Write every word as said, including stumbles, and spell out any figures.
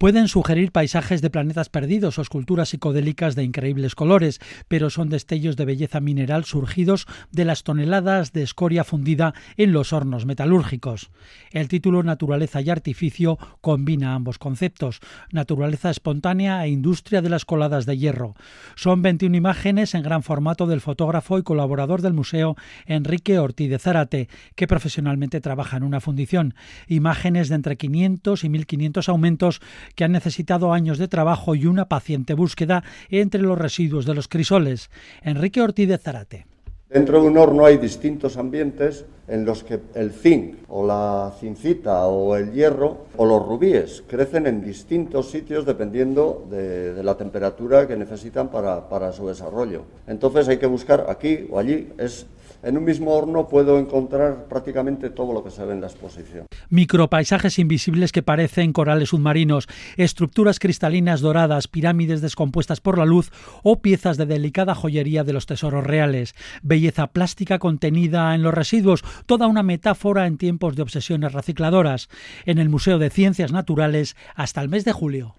Pueden sugerir paisajes de planetas perdidos o esculturas psicodélicas de increíbles colores, pero son destellos de belleza mineral surgidos de las toneladas de escoria fundida en los hornos metalúrgicos. El título Naturaleza y artificio combina ambos conceptos, naturaleza espontánea e industria de las coladas de hierro. Son veintiuna imágenes en gran formato del fotógrafo y colaborador del museo Enrique Ortiz de Zárate, que profesionalmente trabaja en una fundición. Imágenes de entre quinientos y mil quinientos aumentos que han necesitado años de trabajo y una paciente búsqueda entre los residuos de los crisoles. Enrique Ortiz de Zárate. Dentro de un horno hay distintos ambientes en los que el zinc o la zincita o el hierro o los rubíes crecen en distintos sitios dependiendo de, de la temperatura que necesitan para, para su desarrollo. Entonces hay que buscar aquí o allí. Es, en un mismo horno puedo encontrar prácticamente todo lo que se ve en la exposición. Micropaisajes invisibles que parecen corales submarinos, estructuras cristalinas doradas, pirámides descompuestas por la luz o piezas de delicada joyería de los tesoros reales. Belleza plástica contenida en los residuos, toda una metáfora en tiempos de obsesiones recicladoras. En el Museo de Ciencias Naturales hasta el mes de julio.